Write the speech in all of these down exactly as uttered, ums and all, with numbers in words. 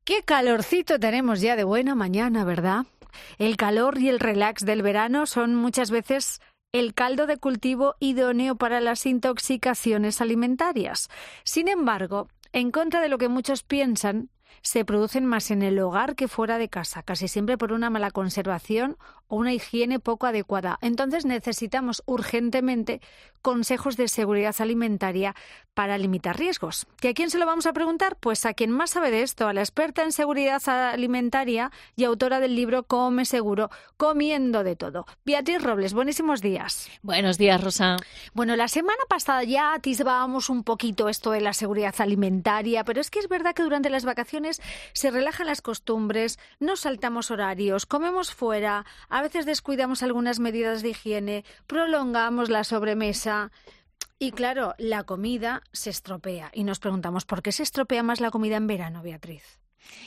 Qué calorcito tenemos ya de buena mañana, ¿verdad? El calor y el relax del verano son muchas veces el caldo de cultivo idóneo para las intoxicaciones alimentarias. Sin embargo, en contra de lo que muchos piensan, se producen más en el hogar que fuera de casa, casi siempre por una mala conservación o una higiene poco adecuada. Entonces necesitamos urgentemente consejos de seguridad alimentaria para limitar riesgos. ¿Y a quién se lo vamos a preguntar? Pues a quien más sabe de esto, a la experta en seguridad alimentaria y autora del libro Come Seguro, comiendo de todo. Beatriz Robles, buenísimos días. Buenos días, Rosa. Bueno, la semana pasada ya atisbábamos un poquito esto de la seguridad alimentaria, pero es que es verdad que durante las vacaciones se relajan las costumbres, no saltamos horarios, comemos fuera, a veces descuidamos algunas medidas de higiene, prolongamos la sobremesa. Y claro, la comida se estropea y nos preguntamos, ¿por qué se estropea más la comida en verano, Beatriz?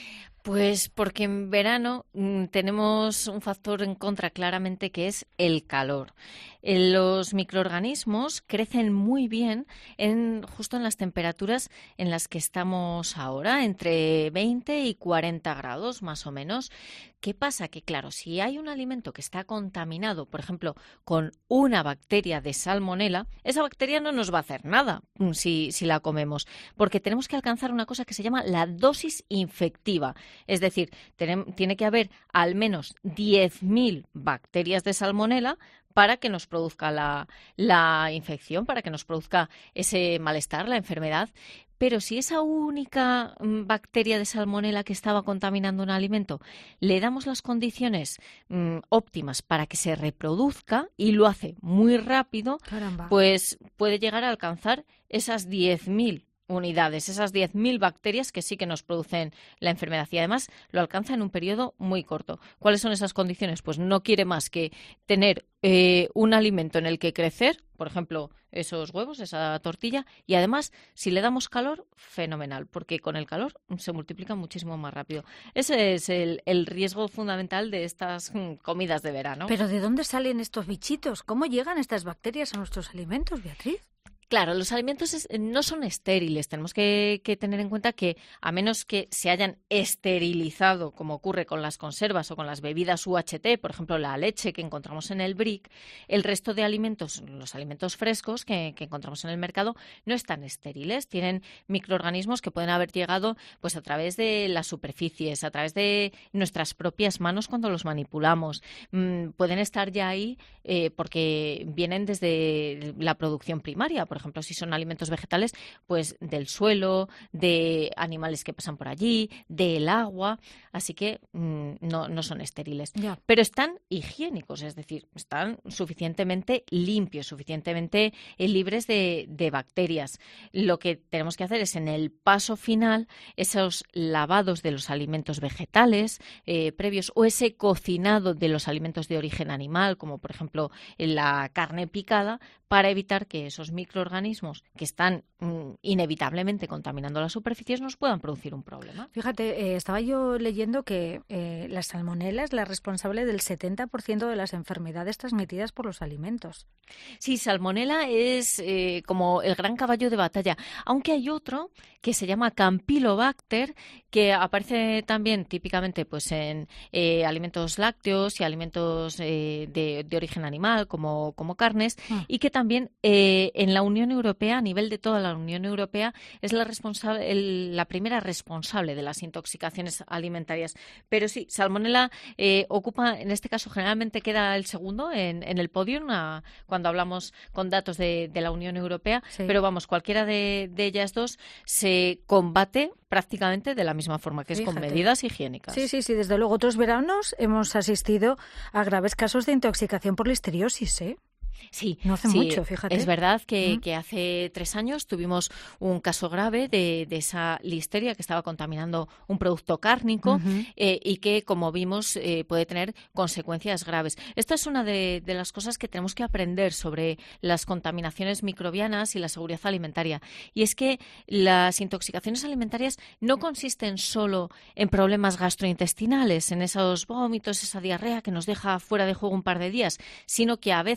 Pues porque en verano mmm, tenemos un factor en contra claramente que es el calor. Eh, los microorganismos crecen muy bien en, justo en las temperaturas en las que estamos ahora, entre veinte y cuarenta grados más o menos. ¿Qué pasa? Que claro, si hay un alimento que está contaminado, por ejemplo, con una bacteria de salmonela, esa bacteria no nos va a hacer nada si, si la comemos, porque tenemos que alcanzar una cosa que se llama la dosis infectiva. Es decir, tenem- tiene que haber al menos diez mil bacterias de salmonela para que nos produzca la, la infección, para que nos produzca ese malestar, la enfermedad. Pero si esa única mm, bacteria de salmonela que estaba contaminando un alimento le damos las condiciones mm, óptimas para que se reproduzca y lo hace muy rápido, Caramba. pues puede llegar a alcanzar esas diez mil unidades, esas diez mil bacterias que sí que nos producen la enfermedad y además lo alcanza en un periodo muy corto. ¿Cuáles son esas condiciones? Pues no quiere más que tener eh, un alimento en el que crecer, por ejemplo, esos huevos, esa tortilla, y además, si le damos calor, fenomenal, porque con el calor se multiplica muchísimo más rápido. Ese es el, el riesgo fundamental de estas mm, comidas de verano. ¿Pero de dónde salen estos bichitos? ¿Cómo llegan estas bacterias a nuestros alimentos, Beatriz? Claro, los alimentos es, no son estériles. Tenemos que, que tener en cuenta que, a menos que se hayan esterilizado, como ocurre con las conservas o con las bebidas U H T, por ejemplo, la leche que encontramos en el brick, el resto de alimentos, los alimentos frescos que, que encontramos en el mercado, no están estériles. Tienen microorganismos que pueden haber llegado pues, a través de las superficies, a través de nuestras propias manos cuando los manipulamos. Mm, pueden estar ya ahí eh, porque vienen desde la producción primaria. Por ejemplo, si son alimentos vegetales, pues del suelo, de animales que pasan por allí, del agua, así que mmm, no, no son estériles. Ya. Pero están higiénicos, es decir, están suficientemente limpios, suficientemente eh, libres de, de bacterias. Lo que tenemos que hacer es en el paso final, esos lavados de los alimentos vegetales eh, previos o ese cocinado de los alimentos de origen animal, como por ejemplo la carne picada, para evitar que esos microorganismos que están mm, inevitablemente contaminando las superficies nos puedan producir un problema. Fíjate, eh, estaba yo leyendo que eh, la salmonela es la responsable del setenta por ciento de las enfermedades transmitidas por los alimentos. Sí, salmonela es eh, como el gran caballo de batalla, aunque hay otro que se llama Campylobacter, que aparece también típicamente pues, en eh, alimentos lácteos y alimentos eh, de, de origen animal, como, como carnes, Ah. y que también eh, en la Unión Europea, a nivel de toda la Unión Europea, es la, responsable, el, la primera responsable de las intoxicaciones alimentarias. Pero sí, salmonela eh, ocupa, en este caso generalmente queda el segundo en, en el podio una, cuando hablamos con datos de, de la Unión Europea, Sí. pero vamos, cualquiera de, de ellas dos se combate prácticamente de la misma forma, que es con Fíjate. medidas higiénicas. Sí, sí, sí, desde luego. Otros veranos hemos asistido a graves casos de intoxicación por listeriosis, ¿eh? Sí, No hace sí, mucho, fíjate. es verdad que, ¿Mm? que hace tres años tuvimos un caso grave de, de esa listeria que estaba contaminando un producto cárnico Ujú. eh, y que, como vimos, eh, puede tener consecuencias graves. Esta es una de, de las cosas que tenemos que aprender sobre las contaminaciones microbianas y la seguridad alimentaria. Y es que las intoxicaciones alimentarias no consisten solo en problemas gastrointestinales, en esos vómitos, esa diarrea que nos deja fuera de juego un par de días, sino que a veces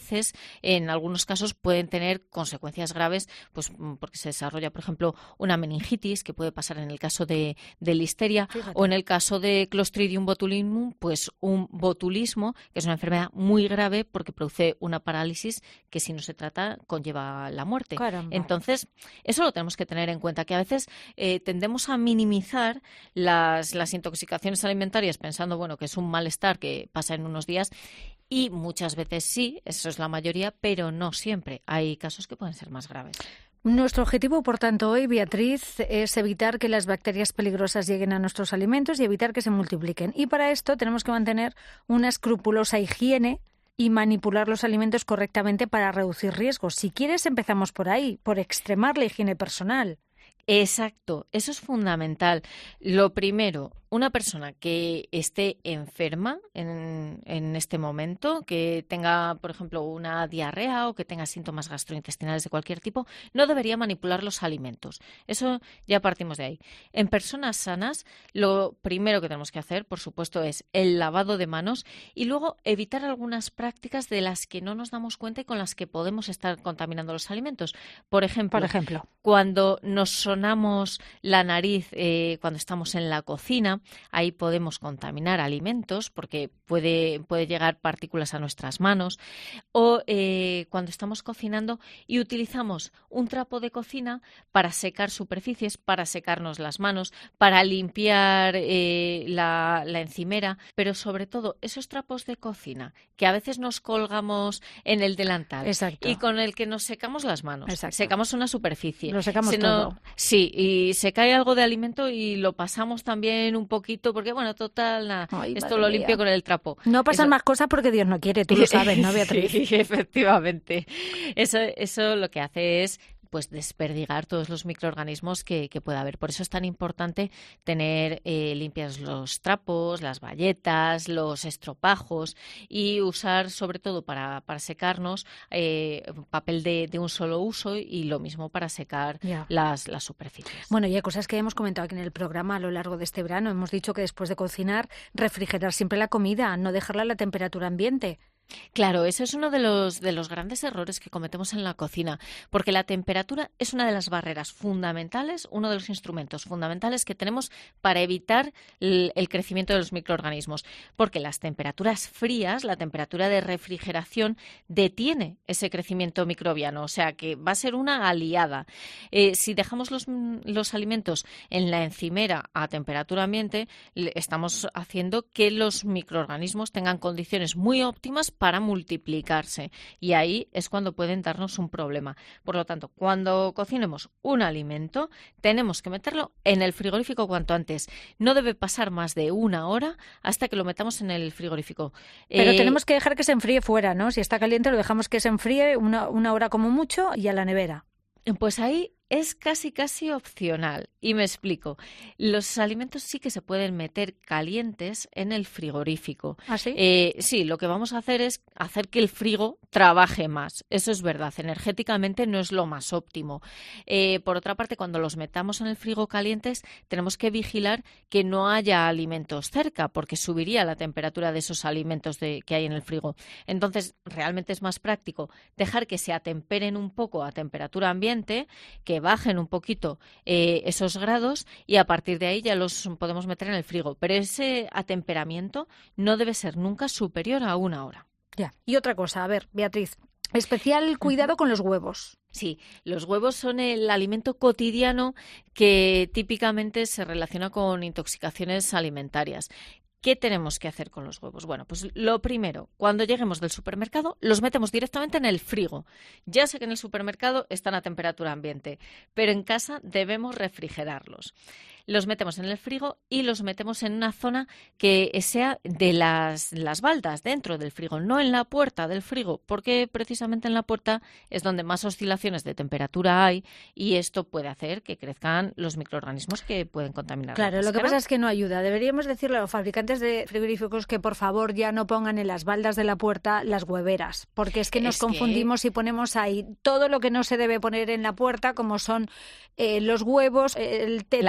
en algunos casos pueden tener consecuencias graves, pues porque se desarrolla, por ejemplo, una meningitis, que puede pasar en el caso de, de listeria, Fíjate. o en el caso de Clostridium botulinum, pues un botulismo, que es una enfermedad muy grave porque produce una parálisis que, si no se trata, conlleva la muerte. Caramba. Entonces, eso lo tenemos que tener en cuenta, que a veces eh, tendemos a minimizar las, las intoxicaciones alimentarias pensando, bueno, que es un malestar que pasa en unos días, y muchas veces sí, eso es la mayoría, pero no siempre. Hay casos que pueden ser más graves. Nuestro objetivo, por tanto, hoy, Beatriz, es evitar que las bacterias peligrosas lleguen a nuestros alimentos y evitar que se multipliquen. Y para esto tenemos que mantener una escrupulosa higiene y manipular los alimentos correctamente para reducir riesgos. Si quieres, empezamos por ahí, por extremar la higiene personal. Exacto, eso es fundamental. Lo primero, una persona que esté enferma en, en este momento, que tenga, por ejemplo, una diarrea o que tenga síntomas gastrointestinales de cualquier tipo, no debería manipular los alimentos. Eso ya partimos de ahí. En personas sanas, lo primero que tenemos que hacer, por supuesto, es el lavado de manos y luego evitar algunas prácticas de las que no nos damos cuenta y con las que podemos estar contaminando los alimentos. Por ejemplo, por ejemplo. cuando nos sonamos la nariz eh, cuando estamos en la cocina, ahí podemos contaminar alimentos porque puede, puede llegar partículas a nuestras manos. O eh, cuando estamos cocinando y utilizamos un trapo de cocina para secar superficies, para secarnos las manos, para limpiar eh, la, la encimera, pero sobre todo esos trapos de cocina que a veces nos colgamos en el delantal. Exacto. Y con el que nos secamos las manos. Exacto. Secamos una superficie. Lo secamos Se todo. No, sí, y se cae algo de alimento y lo pasamos también un poquito, porque bueno, total, nada, Ay, esto lo limpio mía. con el trapo. No pasan Eso... más cosas porque Dios no quiere, tú lo sabes, ¿no, Beatriz? Sí, efectivamente. Eso, eso lo que hace es pues desperdigar todos los microorganismos que, que pueda haber. Por eso es tan importante tener eh, limpias los trapos, las bayetas, los estropajos y usar, sobre todo para, para secarnos, eh, papel de, de un solo uso y lo mismo para secar yeah. las, las superficies. Bueno, y hay cosas que hemos comentado aquí en el programa a lo largo de este verano. Hemos dicho que después de cocinar, refrigerar siempre la comida, no dejarla a la temperatura ambiente. Claro, ese es uno de los, de los grandes errores que cometemos en la cocina, porque la temperatura es una de las barreras fundamentales, uno de los instrumentos fundamentales que tenemos para evitar el, el crecimiento de los microorganismos, porque las temperaturas frías, la temperatura de refrigeración, detiene ese crecimiento microbiano, o sea que va a ser una aliada. Eh, si dejamos los, los alimentos en la encimera a temperatura ambiente, estamos haciendo que los microorganismos tengan condiciones muy óptimas para multiplicarse y ahí es cuando pueden darnos un problema. Por lo tanto, cuando cocinemos un alimento, tenemos que meterlo en el frigorífico cuanto antes. No debe pasar más de una hora hasta que lo metamos en el frigorífico. Pero eh, tenemos que dejar que se enfríe fuera, ¿no? Si está caliente lo dejamos que se enfríe una, una hora como mucho y a la nevera. Pues ahí es casi casi opcional y me explico. Los alimentos sí que se pueden meter calientes en el frigorífico. ¿Ah, sí? Eh, sí, lo que vamos a hacer es hacer que el frigo trabaje más. Eso es verdad. Energéticamente no es lo más óptimo. Eh, por otra parte, cuando los metamos en el frigo calientes, tenemos que vigilar que no haya alimentos cerca, porque subiría la temperatura de esos alimentos de, que hay en el frigo. Entonces, realmente es más práctico dejar que se atemperen un poco a temperatura ambiente, que bajen un poquito eh, esos grados y a partir de ahí ya los podemos meter en el frigo. Pero ese atemperamiento no debe ser nunca superior a una hora. Ya. Y otra cosa, a ver, Beatriz, especial cuidado uh-huh. con los huevos. Sí, los huevos son el alimento cotidiano que típicamente se relaciona con intoxicaciones alimentarias. ¿Qué tenemos que hacer con los huevos? Bueno, pues lo primero, cuando lleguemos del supermercado, los metemos directamente en el frigo. Ya sé que en el supermercado están a temperatura ambiente, pero en casa debemos refrigerarlos. Los metemos en el frigo y los metemos en una zona que sea de las, las baldas, dentro del frigo, no en la puerta del frigo, porque precisamente en la puerta es donde más oscilaciones de temperatura hay y esto puede hacer que crezcan los microorganismos que pueden contaminar. Claro, lo que pasa es que no ayuda. Deberíamos decirle a los fabricantes de frigoríficos que por favor ya no pongan en las baldas de la puerta las hueveras, porque es que nos es confundimos que... y ponemos ahí todo lo que no se debe poner en la puerta, como son eh, los huevos, el tetrabric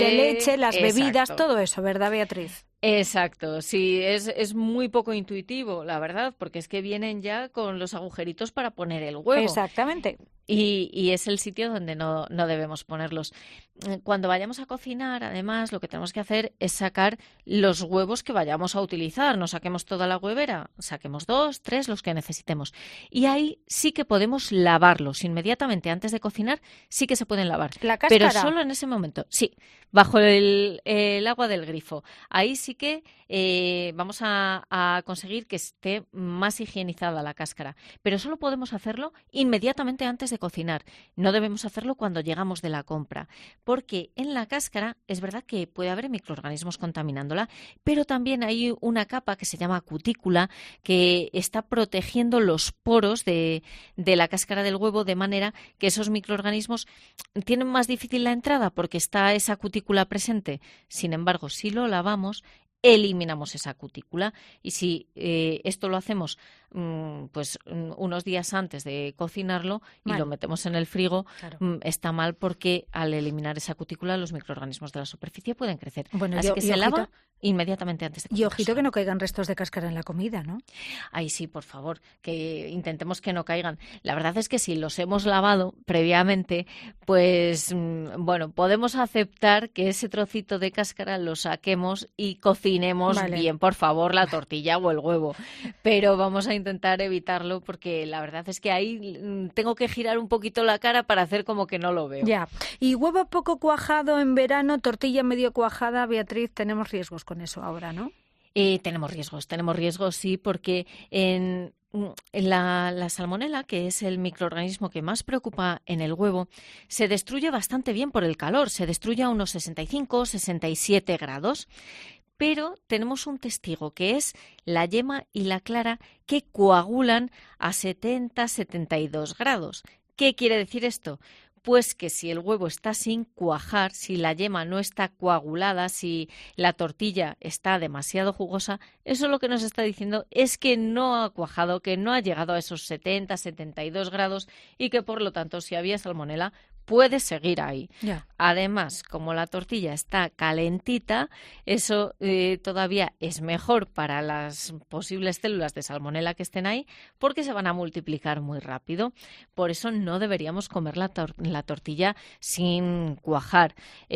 de leche, las exacto. bebidas, todo eso, ¿verdad, Beatriz? Exacto, sí, es, es muy poco intuitivo, la verdad, porque es que vienen ya con los agujeritos para poner el huevo. Exactamente. Y, y es el sitio donde no, no debemos ponerlos. Cuando vayamos a cocinar, además, lo que tenemos que hacer es sacar los huevos que vayamos a utilizar. No saquemos toda la huevera, saquemos dos, tres, los que necesitemos. Y ahí sí que podemos lavarlos inmediatamente antes de cocinar, sí que se pueden lavar. ¿La cáscara? Pero solo en ese momento, sí, bajo el, el agua del grifo. Ahí sí que eh, vamos a, a conseguir que esté más higienizada la cáscara. Pero solo podemos hacerlo inmediatamente antes de cocinar. No debemos hacerlo cuando llegamos de la compra, porque en la cáscara es verdad que puede haber microorganismos contaminándola, pero también hay una capa que se llama cutícula que está protegiendo los poros de, de la cáscara del huevo, de manera que esos microorganismos tienen más difícil la entrada porque está esa cutícula presente. Sin embargo, si lo lavamos, eliminamos esa cutícula, y si eh, esto lo hacemos mmm, pues um, unos días antes de cocinarlo y mal. lo metemos en el frigo, claro. mmm, está mal, porque al eliminar esa cutícula los microorganismos de la superficie pueden crecer. Bueno, Así yo, que y se ojito, lava inmediatamente antes de cocinar. Y ojito que no caigan restos de cáscara en la comida, ¿no? Ay, sí, por favor, que intentemos que no caigan. La verdad es que si los hemos lavado previamente, pues mmm, bueno, podemos aceptar que ese trocito de cáscara lo saquemos y cocinemos vale. bien, por favor, la tortilla o el huevo. Pero vamos a intentar evitarlo, porque la verdad es que ahí mmm, tengo que girar un poquito la cara para hacer como que no lo veo. Ya. Y huevo poco cuajado en verano, tortilla medio cuajada, Beatriz, tenemos riesgos con eso ahora, ¿no? Eh, tenemos riesgos, tenemos riesgos, sí, porque en, en la, la salmonela, que es el microorganismo que más preocupa en el huevo, se destruye bastante bien por el calor, se destruye a unos sesenta y cinco, sesenta y siete grados. Pero tenemos un testigo, que es la yema y la clara, que coagulan a setenta, setenta y dos grados. ¿Qué quiere decir esto? Pues que si el huevo está sin cuajar, si la yema no está coagulada, si la tortilla está demasiado jugosa, eso lo que nos está diciendo es que no ha cuajado, que no ha llegado a esos setenta, setenta y dos grados, y que por lo tanto, si había salmonela, puede seguir ahí. Ya. Además, como la tortilla está calentita, eso eh, todavía es mejor para las posibles células de salmonela que estén ahí, porque se van a multiplicar muy rápido. Por eso no deberíamos comer la, tor- la tortilla sin cuajar.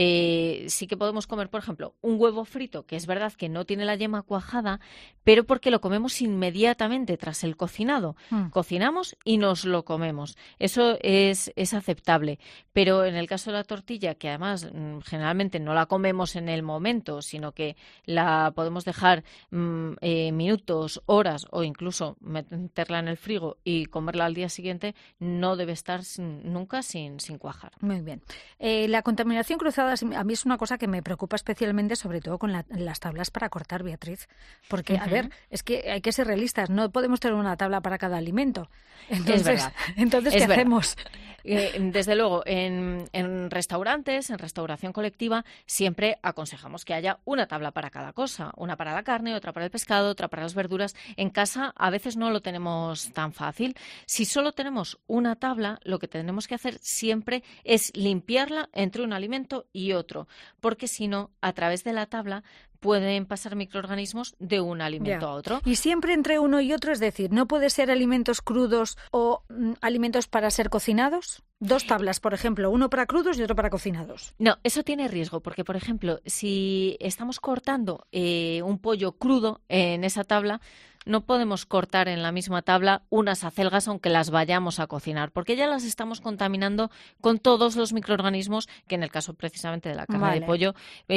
Eh, sí que podemos comer, por ejemplo, un huevo frito, que es verdad que no tiene la yema cuajada, pero porque lo comemos inmediatamente tras el cocinado. Mm. Cocinamos y nos lo comemos. Eso es, es aceptable. Pero en el caso de la tortilla, que además mmm, generalmente no la comemos en el momento, sino que la podemos dejar mmm, eh, minutos, horas, o incluso meterla en el frigo y comerla al día siguiente, no debe estar sin, nunca sin, sin cuajar. Muy bien. Eh, la contaminación cruzada a mí es una cosa que me preocupa especialmente, sobre todo con la, las tablas para cortar, Beatriz. Porque, uh-huh. a ver, es que hay que ser realistas, no podemos tener una tabla para cada alimento. Entonces, es verdad. Entonces ¿qué es hacemos? Eh, desde luego, en, en restaurantes, en restauración colectiva, siempre aconsejamos que haya una tabla para cada cosa. Una para la carne, otra para el pescado, otra para las verduras. En casa a veces no lo tenemos tan fácil. Si solo tenemos una tabla, lo que tenemos que hacer siempre es limpiarla entre un alimento y otro, porque si no, a través de la tabla pueden pasar microorganismos de un alimento ya. a otro. Y siempre entre uno y otro, es decir, ¿no puede ser alimentos crudos o mm, alimentos para ser cocinados? Dos tablas, por ejemplo, uno para crudos y otro para cocinados. No, eso tiene riesgo, porque, por ejemplo, si estamos cortando eh, un pollo crudo en esa tabla, no podemos cortar en la misma tabla unas acelgas aunque las vayamos a cocinar, porque ya las estamos contaminando con todos los microorganismos, que en el caso precisamente de la carne vale. de pollo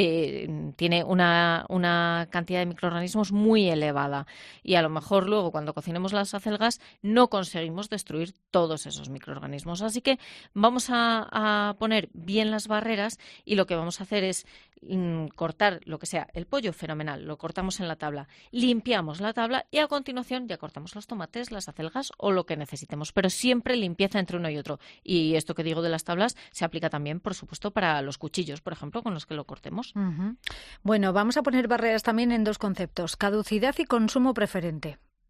eh, tiene una, una cantidad de microorganismos muy elevada, y a lo mejor luego cuando cocinemos las acelgas no conseguimos destruir todos esos microorganismos. Así que vamos a, a poner bien las barreras, y lo que vamos a hacer es mm, cortar lo que sea. El pollo, fenomenal, lo cortamos en la tabla, limpiamos la tabla y a continuación ya cortamos los tomates, las acelgas o lo que necesitemos, pero siempre limpieza entre uno y otro. Y esto que digo de las tablas se aplica también, por supuesto, para los cuchillos, por ejemplo, con los que lo cortemos. Uh-huh. Bueno, vamos a poner barreras también en dos conceptos: caducidad y consumo preferente.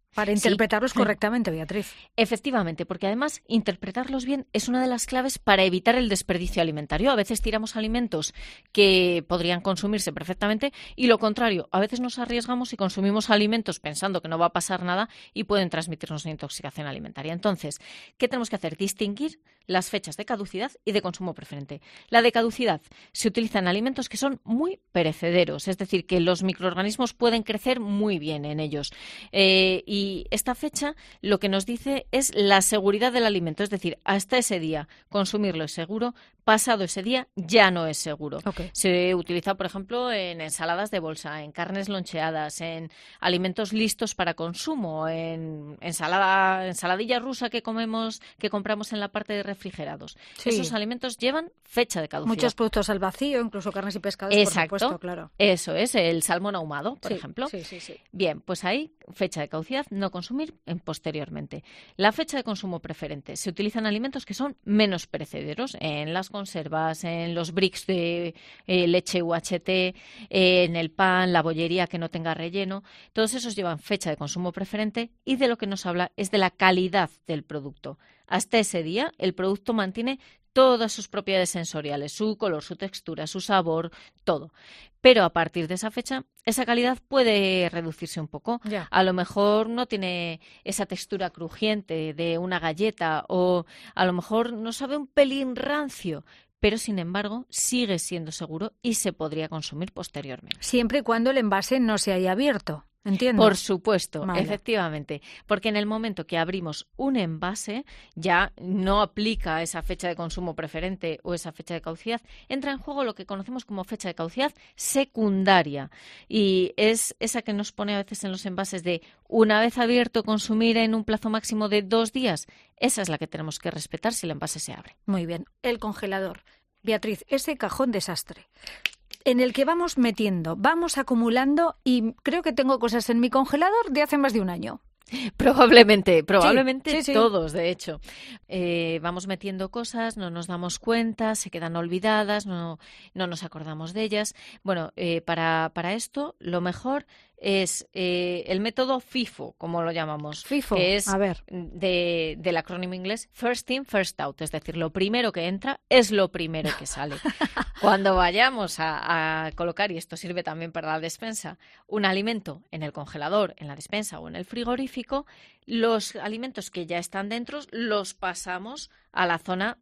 Para interpretarlos Sí. correctamente, Beatriz. Efectivamente, porque además interpretarlos bien es una de las claves para evitar el desperdicio alimentario. A veces tiramos alimentos que podrían consumirse perfectamente y lo contrario, a veces nos arriesgamos y consumimos alimentos pensando que no va a pasar nada y pueden transmitirnos una intoxicación alimentaria. Entonces, ¿qué tenemos que hacer? Distinguir las fechas de caducidad y de consumo preferente. La de caducidad se utiliza en alimentos que son muy perecederos, es decir, que los microorganismos pueden crecer muy bien en ellos. Eh, y esta fecha lo que nos dice es la seguridad del alimento, es decir, hasta ese día consumirlo es seguro, pasado ese día ya no es seguro. Okay. Se utiliza, por ejemplo, en ensaladas de bolsa, en carnes loncheadas, en alimentos listos para consumo, en ensalada, ensaladilla rusa que comemos, que compramos en la parte de refrigerados. Sí. Esos alimentos llevan fecha de caducidad. Muchos productos al vacío, incluso carnes y pescados, Exacto. por supuesto, claro. Eso es, el salmón ahumado, por sí, ejemplo. Sí, sí, sí. Bien, pues ahí, fecha de caducidad, no consumir en posteriormente. La fecha de consumo preferente. Se utilizan alimentos que son menos perecederos, en las conservas, en los bricks de eh, leche U H T, eh, en el pan, la bollería que no tenga relleno. Todos esos llevan fecha de consumo preferente y de lo que nos habla es de la calidad del producto. Hasta ese día, el producto mantiene todas sus propiedades sensoriales, su color, su textura, su sabor, todo. Pero a partir de esa fecha, esa calidad puede reducirse un poco. Ya. A lo mejor no tiene esa textura crujiente de una galleta o a lo mejor no sabe un pelín rancio, pero sin embargo sigue siendo seguro y se podría consumir posteriormente. Siempre y cuando el envase no se haya abierto. Entiendo. Por supuesto, vale. Efectivamente, porque en el momento que abrimos un envase ya no aplica esa fecha de consumo preferente o esa fecha de caducidad, entra en juego lo que conocemos como fecha de caducidad secundaria y es esa que nos pone a veces en los envases de una vez abierto consumir en un plazo máximo de dos días. Esa es la que tenemos que respetar si el envase se abre. Muy bien, el congelador. Beatriz, ese cajón desastre en el que vamos metiendo, vamos acumulando y creo que tengo cosas en mi congelador de hace más de un año. Probablemente, probablemente sí, sí, sí. todos, de hecho. Eh, vamos metiendo cosas, no nos damos cuenta, se quedan olvidadas, no, no nos acordamos de ellas. Bueno, eh, para, para esto lo mejor es eh, el método FIFO, como lo llamamos, FIFO, que es a ver. de, del acrónimo inglés First In, First Out, es decir, lo primero que entra es lo primero que sale. Cuando vayamos a, a colocar, y esto sirve también para la despensa, un alimento en el congelador, en la despensa o en el frigorífico, los alimentos que ya están dentro los pasamos a la zona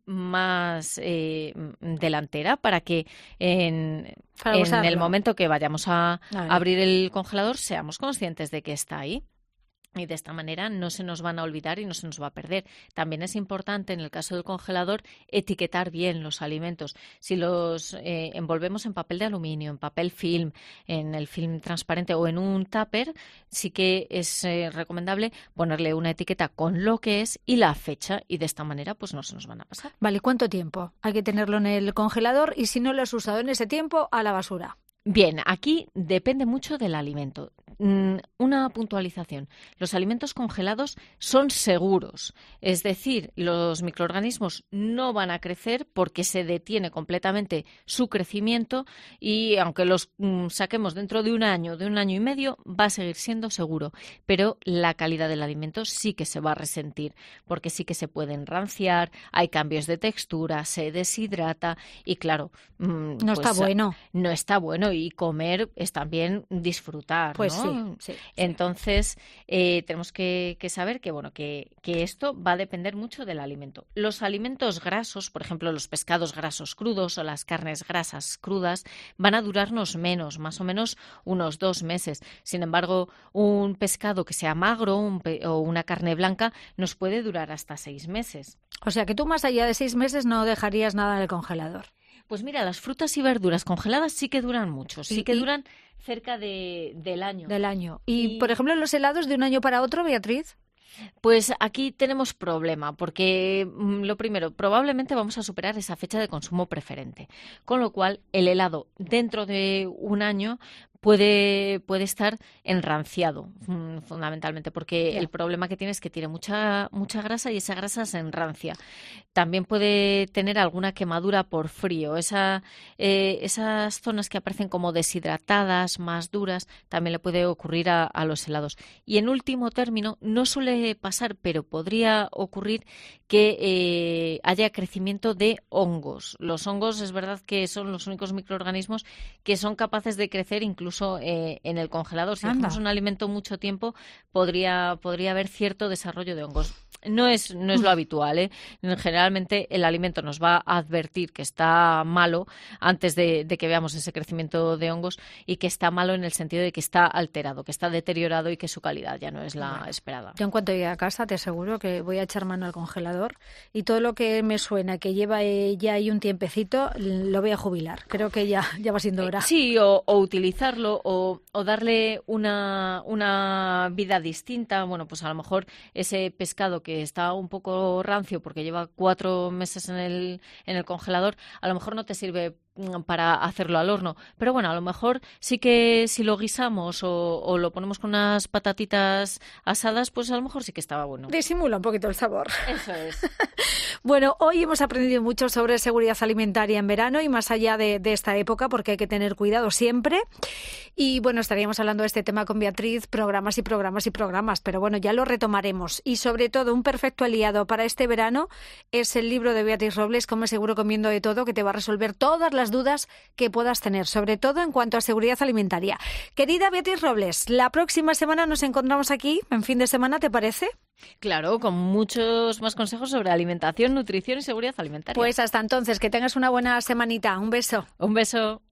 más eh, delantera para que en, para en el momento que vayamos a vale. abrir el congelador seamos conscientes de que está ahí. Y de esta manera no se nos van a olvidar y no se nos va a perder. También es importante, en el caso del congelador, etiquetar bien los alimentos. Si los eh, envolvemos en papel de aluminio, en papel film, en el film transparente o en un tupper, sí que es eh, recomendable ponerle una etiqueta con lo que es y la fecha. Y de esta manera pues no se nos van a pasar. Vale, ¿cuánto tiempo hay que tenerlo en el congelador? Y si no lo has usado en ese tiempo, a la basura. Bien, aquí depende mucho del alimento. Una puntualización. Los alimentos congelados son seguros, es decir, los microorganismos no van a crecer porque se detiene completamente su crecimiento y aunque los mm, saquemos dentro de un año, de un año y medio, va a seguir siendo seguro, pero la calidad del alimento sí que se va a resentir porque sí que se pueden ranciar, hay cambios de textura, se deshidrata y claro, mm, no pues, está bueno. No está bueno y comer es también disfrutar, pues ¿no? Sí, sí, Entonces, eh, tenemos que, que saber que, bueno, que, que esto va a depender mucho del alimento. Los alimentos grasos, por ejemplo, los pescados grasos crudos o las carnes grasas crudas, van a durarnos menos, más o menos unos dos meses. Sin embargo, un pescado que sea magro un pe- o una carne blanca nos puede durar hasta seis meses. O sea, que tú más allá de seis meses no dejarías nada en el congelador. Pues mira, las frutas y verduras congeladas sí que duran mucho, sí Y- que y- duran cerca de, del año. Del año. Y, Y- por ejemplo, los helados de un año para otro, Beatriz. Pues aquí tenemos problema, porque mm, lo primero, probablemente vamos a superar esa fecha de consumo preferente, con lo cual el helado dentro de un año puede, puede estar enranciado, fundamentalmente, porque Ya. el problema que tiene es que tiene mucha, mucha grasa y esa grasa se enrancia. También puede tener alguna quemadura por frío. Esa, eh, esas zonas que aparecen como deshidratadas, más duras, también le puede ocurrir a, a los helados. Y en último término, no suele pasar, pero podría ocurrir que eh, haya crecimiento de hongos. Los hongos es verdad que son los únicos microorganismos que son capaces de crecer incluso eh, en el congelador. Si Anda. dejamos un alimento mucho tiempo, podría, podría haber cierto desarrollo de hongos. No es, no es lo habitual, ¿eh? Generalmente el alimento nos va a advertir que está malo antes de, de que veamos ese crecimiento de hongos, y que está malo en el sentido de que está alterado, que está deteriorado y que su calidad ya no es la Bueno. esperada. Yo en cuanto llegue a casa te aseguro que voy a echar mano al congelador y todo lo que me suena que lleva eh, ya ahí un tiempecito lo voy a jubilar. Creo que ya, ya va siendo hora. Sí, o, o utilizarlo o, o darle una, una vida distinta. Bueno, pues a lo mejor ese pescado que está un poco rancio porque lleva cuatro meses en el, en el congelador, a lo mejor no te sirve para hacerlo al horno. Pero bueno, a lo mejor sí que si lo guisamos o, o lo ponemos con unas patatitas asadas, pues a lo mejor sí que estaba bueno. Disimula un poquito el sabor. Eso es. Bueno, hoy hemos aprendido mucho sobre seguridad alimentaria en verano y más allá de, de esta época, porque hay que tener cuidado siempre. Y bueno, estaríamos hablando de este tema con Beatriz, programas y programas y programas, pero bueno, ya lo retomaremos. Y sobre todo, un perfecto aliado para este verano es el libro de Beatriz Robles, Come seguro comiendo de todo, que te va a resolver todas las dudas que puedas tener, sobre todo en cuanto a seguridad alimentaria. Querida Beatriz Robles, la próxima semana nos encontramos aquí, en fin de semana, ¿te parece? Claro, con muchos más consejos sobre alimentación, nutrición y seguridad alimentaria. Pues hasta entonces, que tengas una buena semanita. Un beso. Un beso.